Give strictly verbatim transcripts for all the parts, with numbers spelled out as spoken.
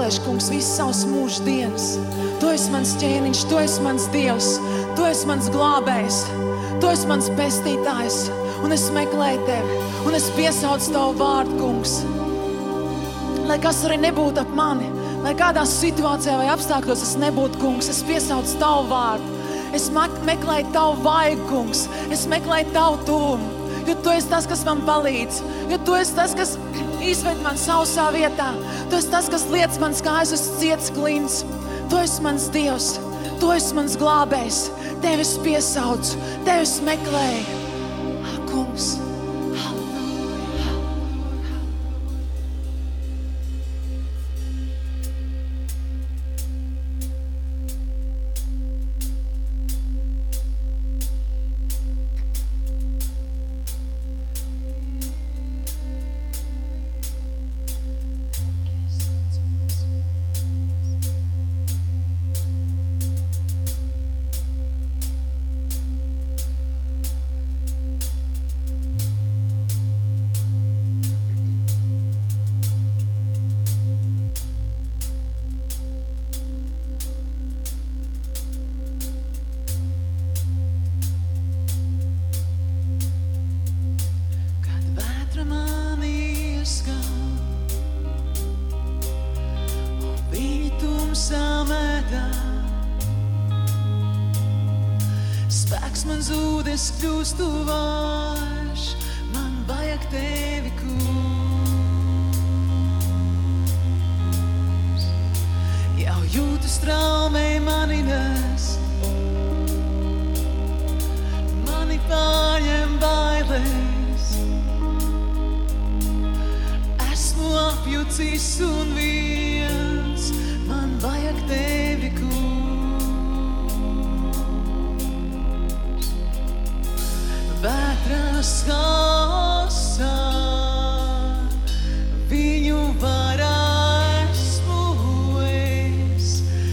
pavadīšu, kungs, visas savas mūža dienas. Tu esi mans ķēniņš, tu esi mans Dievs, tu esi mans glābējs, tu esi mans pestītājs. Un es meklēju tevi, un es piesaucu tavu vārdu, kungs. Lai kas arī nebūtu ap mani, lai kādā situācijā vai apstākļos es nebūtu, kungs, es piesaucu tavu vārdu. Es meklēju tavu vaigu, kungs, es meklēju tavu tuvumu, jo tu esi tas, kas man palīdz, jo tu esi tas, kas izved man sausā vietā, tu esi tas, kas liec mans kājas uz ciets klints. Tu esi mans Dievs, tu esi mans glābējs, tevi es piesaucu, tevi es meklēju. Ah, kungs. Spēks man zūd, es kļūstu vājš, man vajag tevi, kungs. Jau jūtu straumei mani nes, mani pārņem bailes. Esmu apjucis un viens, man vajag tevi, kungs. Vētras haosā, viņu varā esmu es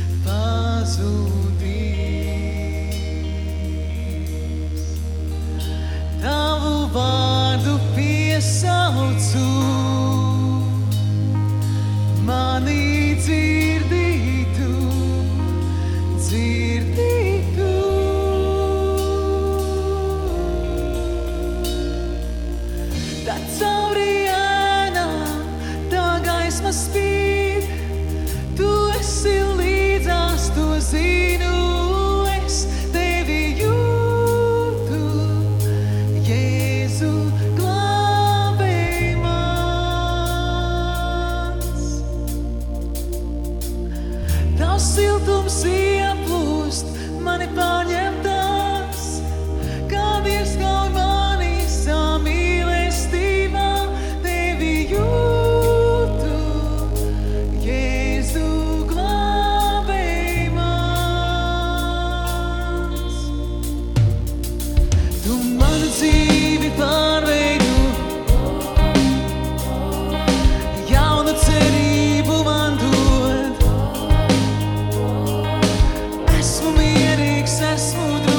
pazudījis. Tavu vārdu piesaucu, mani dzirdītu, dzirdītu. Tad cauri ēnām tā gaisma spīd, tu esi līdzās, to zinu, es tevi jūtu, Jēzu, glābēj mans. Tavs siltums ieplūst, mani pārņem tas, kā Dievs kaut mani samīlestībā, tevi jūtu, Jēzu, glābēj mans. Tu manu dzīvi pārveido, jaunu cerību man dod. Esmu mierīgs, esmu drošs.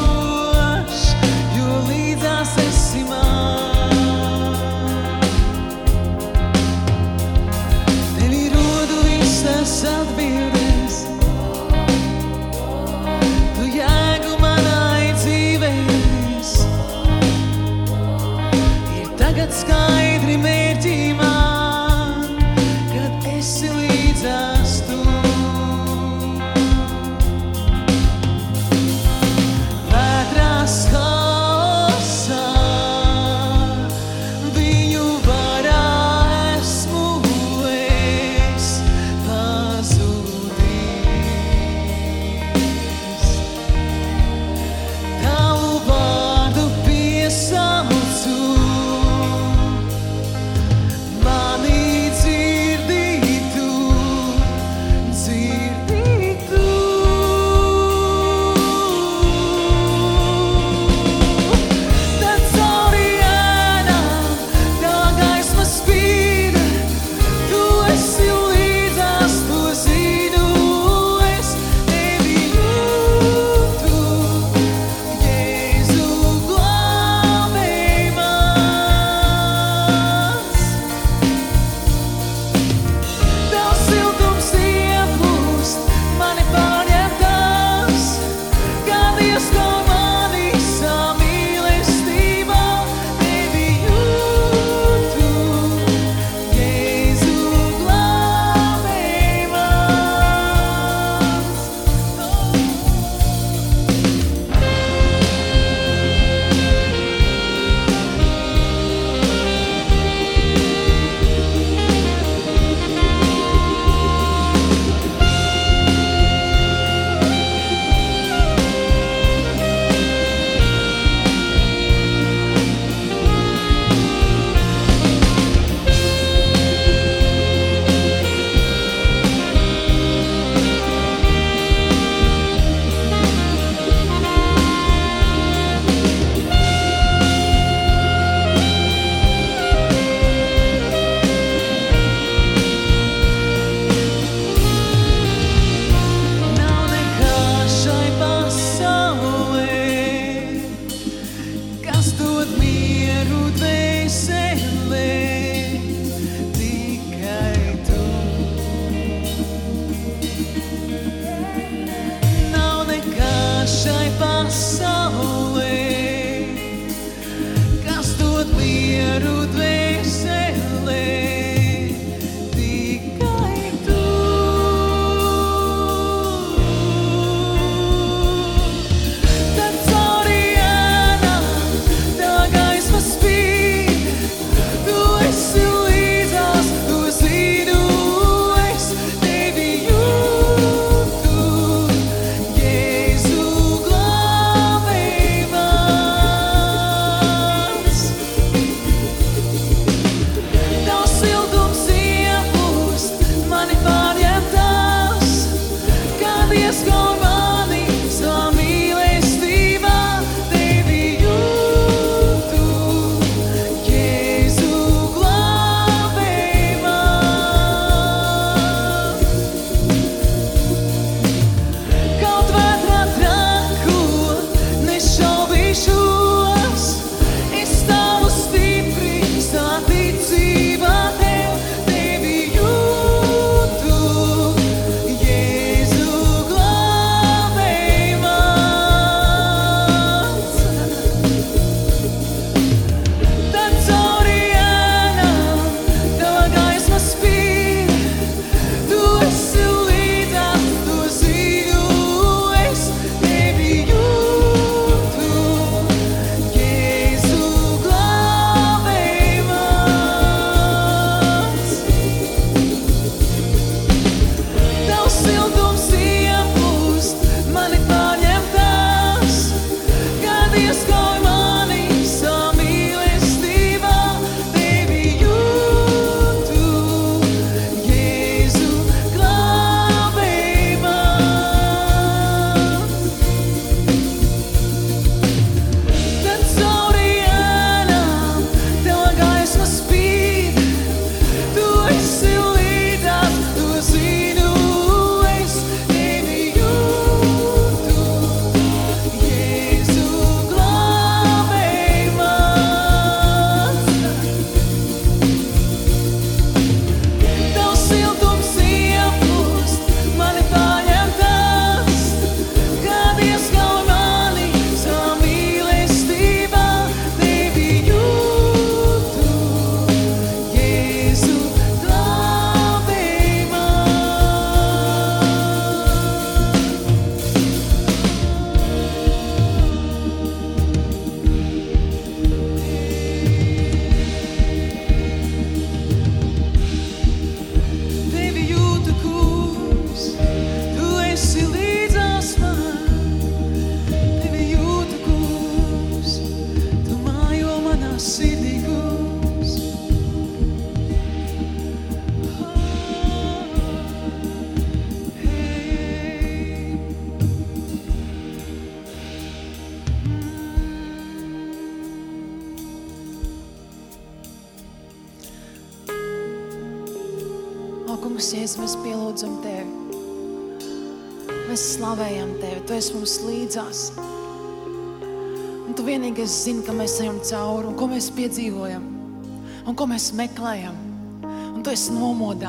Kungs, Jēzus, mēs pielūdzam Tevi. Mēs slavējam Tevi, Tu esi mums līdzās. Un Tu vienīgais zini, ka mēs ejam cauri un ko mēs piedzīvojam un ko mēs meklējam. Un Tu esi nomodā.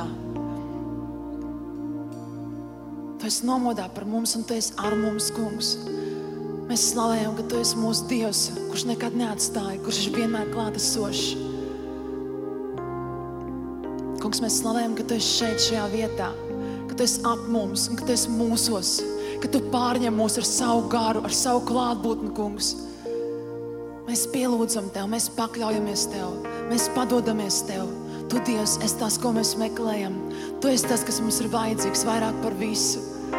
Tu esi nomodā par mums un Tu esi ar mums, Kungs. Mēs slavējam, ka Tu esi mūsu Dievs, kurš nekad neatstāja, kurš ir vienmēr klātesošs. Kungs, mēs slavējam, ka Tu esi šeit, šajā vietā, ka Tu esi ap mums un ka Tu esi mūsos, ka Tu pārņem mūs ar savu garu, ar savu klātbūtni, Kungs. Mēs pielūdzam Tev, mēs pakļaujamies Tev, mēs padodamies Tev. Tu, Dievs, esi tas, ko mēs meklējam. Tu esi tas, kas mums ir vajadzīgs vairāk par visu.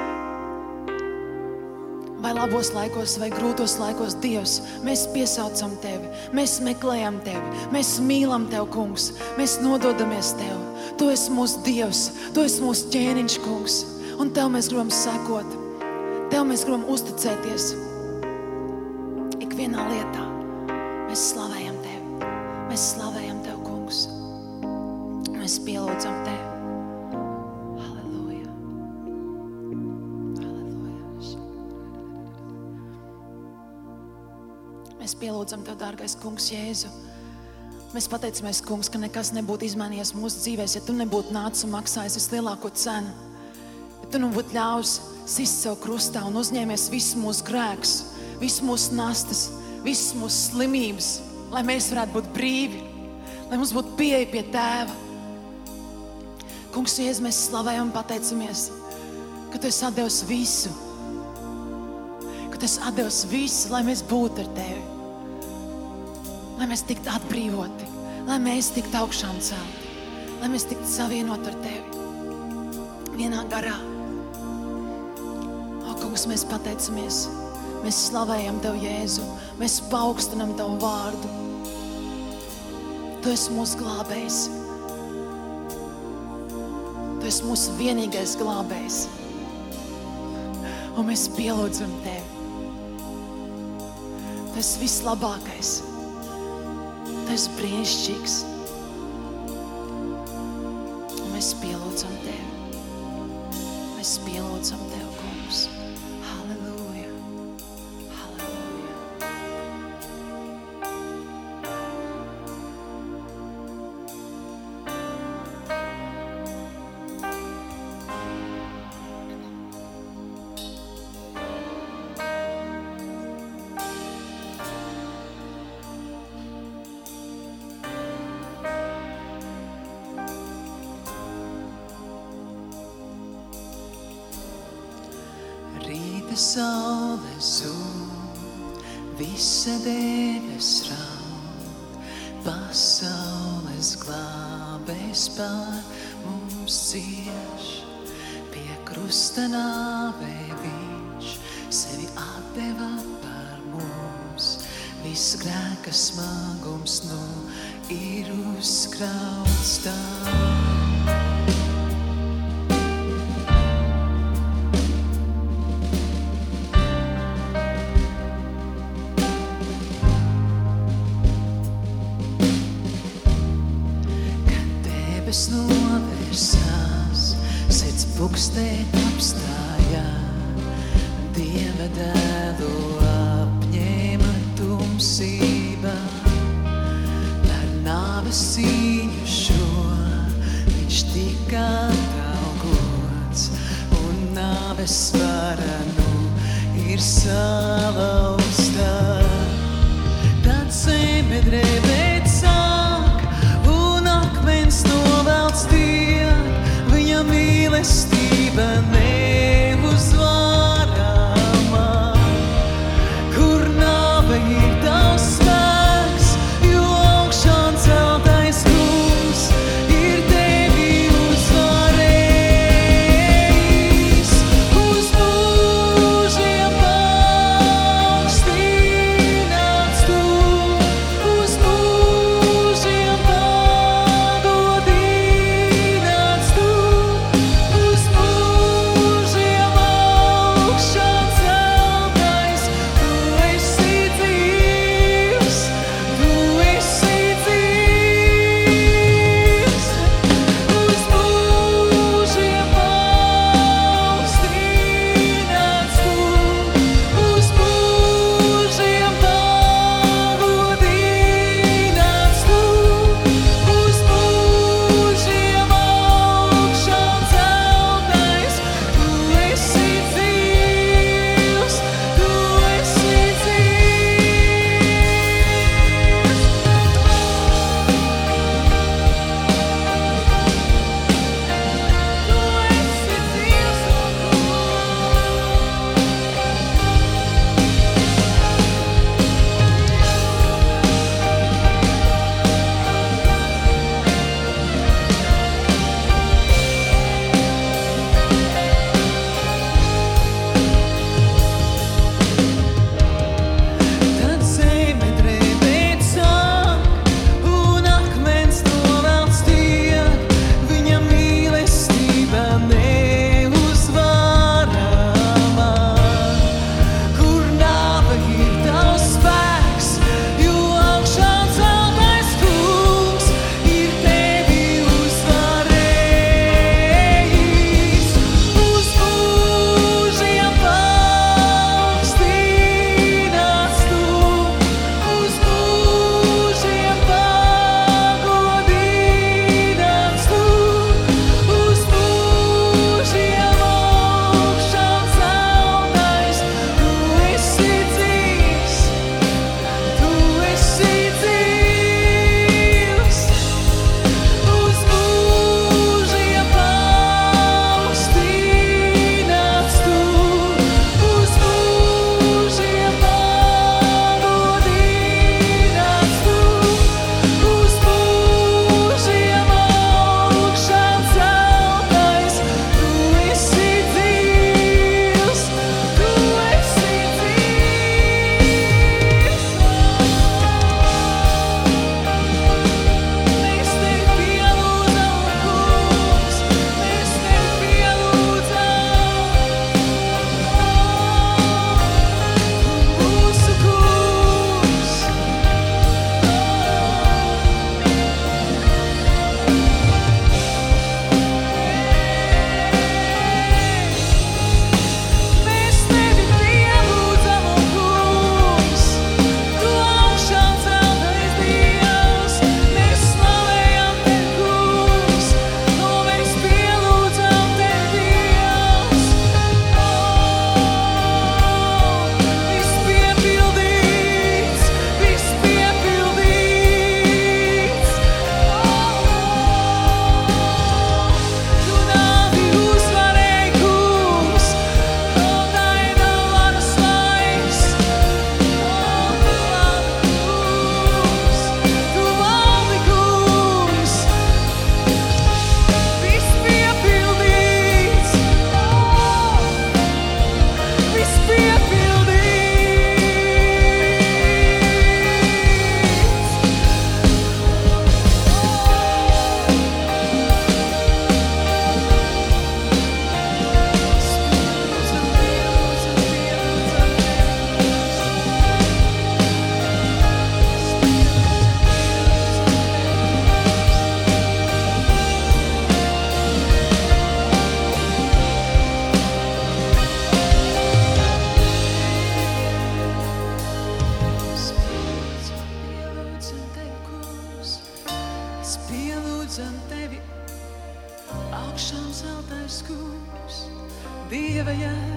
Vai labos laikos, vai grūtos laikos, Dievs, mēs piesaucam Tevi, mēs meklējam Tevi, mēs mīlam Tev, Kungs, mēs nododamies Tev. Tu esi mūsu Dievs, Tu esi mūsu ķēniņš, Kungs, un Tev mēs gribam sekot. Tev mēs gribam uzticēties. Ikvienā lietā mēs slavējam Tevi, mēs slavējam Tev, Kungs, mēs pielūdzam Tevi. Mēs pielūdzam Tev, dārgais Kungs, Jēzu. Mēs pateicamies, Kungs, ka nekas nebūtu izmainījies mūsu dzīvēs, ja Tu nebūtu nācis un maksājis vislielāko cenu. Ja Tu nebūtu ļaus sist sev krustā un uzņēmies visus mūsu grēkus, visus mūsu nastas, visas mūsu slimības, lai mēs varētu būt brīvi, lai mums būtu pieeja pie Tēva. Kungs, Jēzu, mēs slavējam un pateicamies, ka Tu esi atdevis visu, ka Tu esi atdevis visu, lai mēs būtu ar Tevi. Lai mēs tiktu atbrīvoti, lai mēs tiktu augšām celti, lai mēs tiktu savienot ar Tevi vienā garā. O, Kungs, mēs pateicamies, mēs slavējam Tev, Jēzu, mēs paaugstinam Tavu vārdu. Tu esi mūsu glābējs. Tu esi mūsu vienīgais glābējs. Un mēs pielūdzam Tevi. Tu esi vislabākais. Tu esi brīnišķīgs. Un mēs pielūdzam Tevi. Mēs pielūdzam Tevi, Kungs. Halleluja. Halleluja. Saule zūd, visa debes raud, pasaules glābējs pār mums cieš. Pie krusta nāvē viņš sevi atdeva par mums. Viss grēka smagums nu ir uzkrauts tā. Novērsās, sirds pukstēt apstājā, Dieva dēlu apņēma tumsība. Par nāves cīņu šo viņš tika atalgots, un nāves vara nu ir salauzta. Tad zeme drebēt sāk, un akmens novelts tiek, viņa mīlestība neuzvarāmā. Kur nāve ir tavs spēks, jo augšām celtais kungs ir tevi uzvarējis. Uz mūžiem paaugstinās,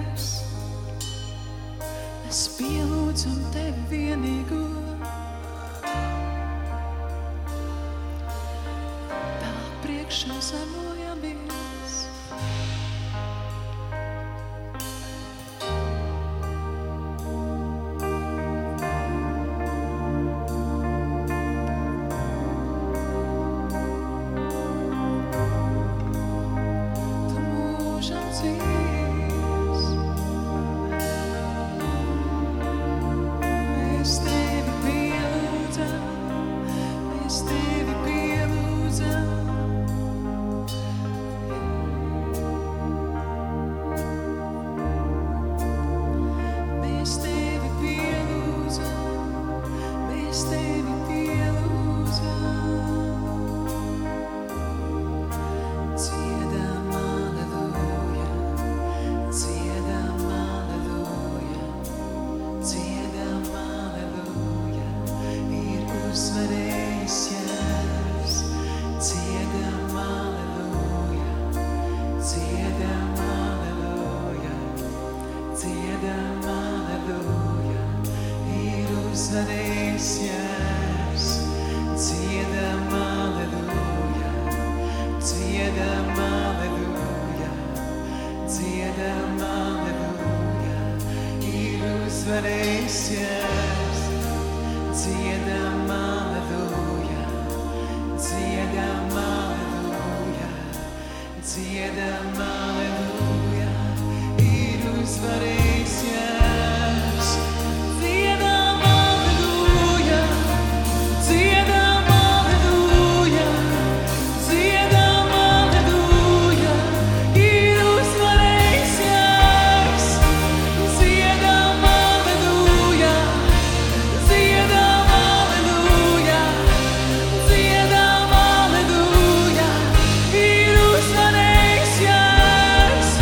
Dievs. Mēs pielūdzam Tevi vienīgo. Tavā priekšā zemojamies. Tu mūžam dzīvs. Mēs Tevi pielūdzam, mēs Tevi pielūdzam. Mēs Tevi pielūdzam, mēs Tevi pielūdzam. Dziedam aleluja, dziedam aleluja, dziedam aleluja, ir uzvarējis Jēzus. Dziedam aleluja, dziedam aleluja, dziedam aleluja, ir uzvarējis Jēzus. Dziedam aleluja, dziedam aleluja, dziedam aleluja, ir uzvarējis Jēzus. Dziedam aleluja, dziedam aleluja, dziedam aleluja, ir uzvarējis Jēzus. Dziedam aleluja, dziedam aleluja, dziedam aleluja, ir uzvarējis Jēzus. Dziedam aleluja, dziedam aleluja, dziedam aleluja, ir uzvarējis Jēzus.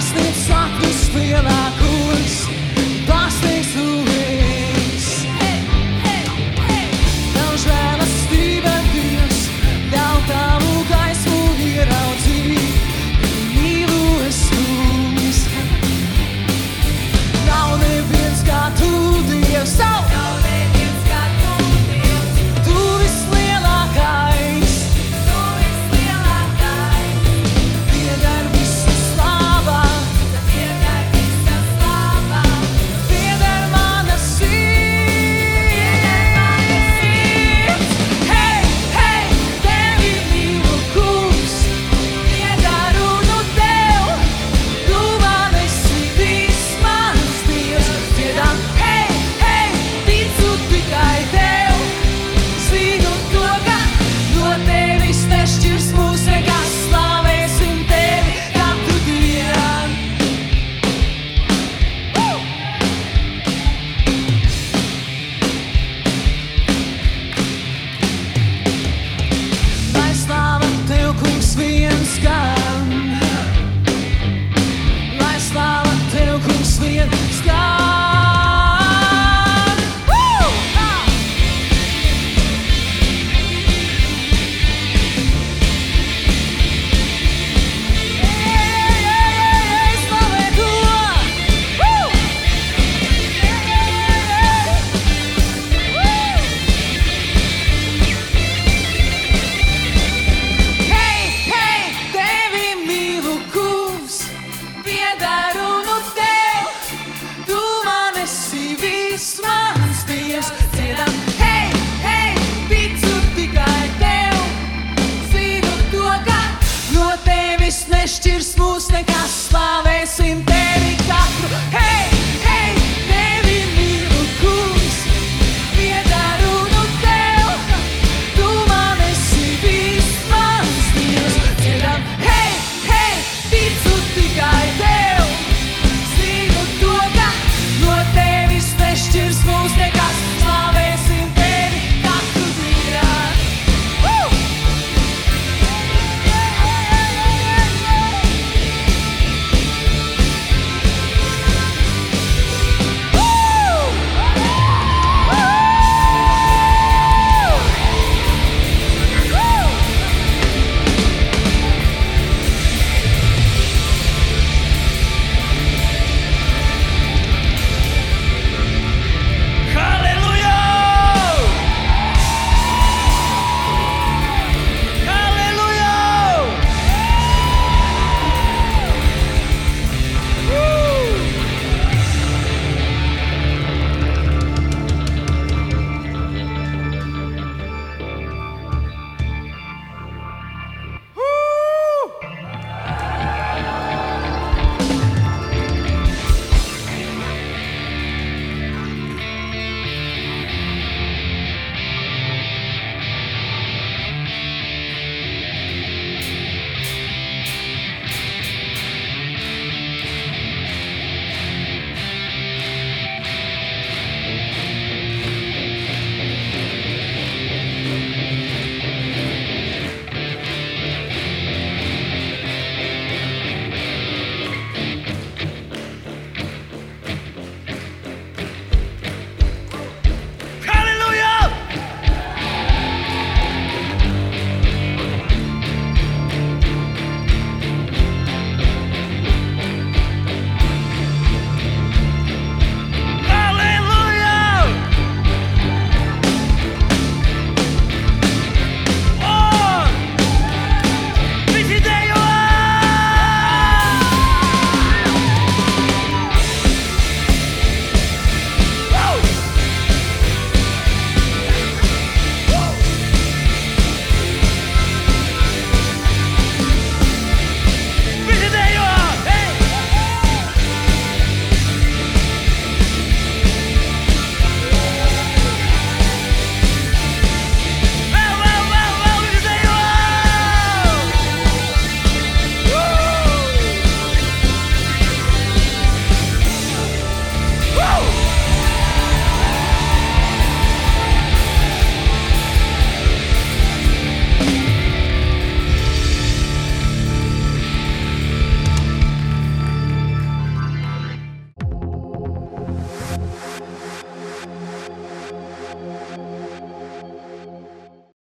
sniedz saknus lielākos.